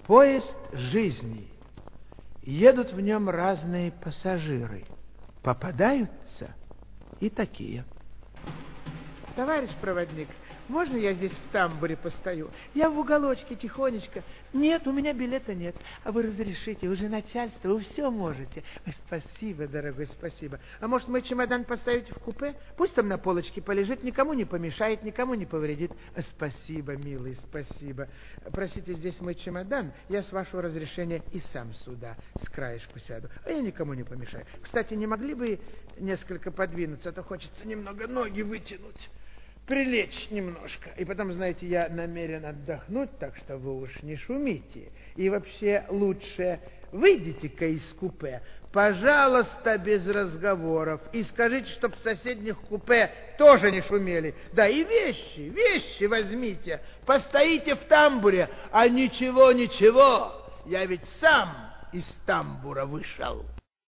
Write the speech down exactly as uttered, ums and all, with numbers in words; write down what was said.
Поезд жизни. Едут в нем разные пассажиры. Попадаются и такие. Товарищ проводник, можно я здесь в тамбуре постою? Я в уголочке тихонечко. Нет, у меня билета нет. А вы разрешите, вы же начальство, вы все можете. Ой, спасибо, дорогой, спасибо. А может, мой чемодан поставить в купе? Пусть там на полочке полежит, никому не помешает, никому не повредит. Спасибо, милый, спасибо. Простите, здесь мой чемодан. Я, с вашего разрешения, и сам сюда с краешку сяду. А я никому не помешаю. Кстати, не могли бы несколько подвинуться, а то хочется немного ноги вытянуть. Прилечь немножко. И потом, знаете, я намерен отдохнуть, так что вы уж не шумите. И вообще лучше выйдите-ка из купе, пожалуйста, без разговоров. И скажите, чтоб в соседних купе тоже не шумели. Да и вещи, вещи возьмите. Постоите в тамбуре, а ничего, ничего. Я ведь сам из тамбура вышел.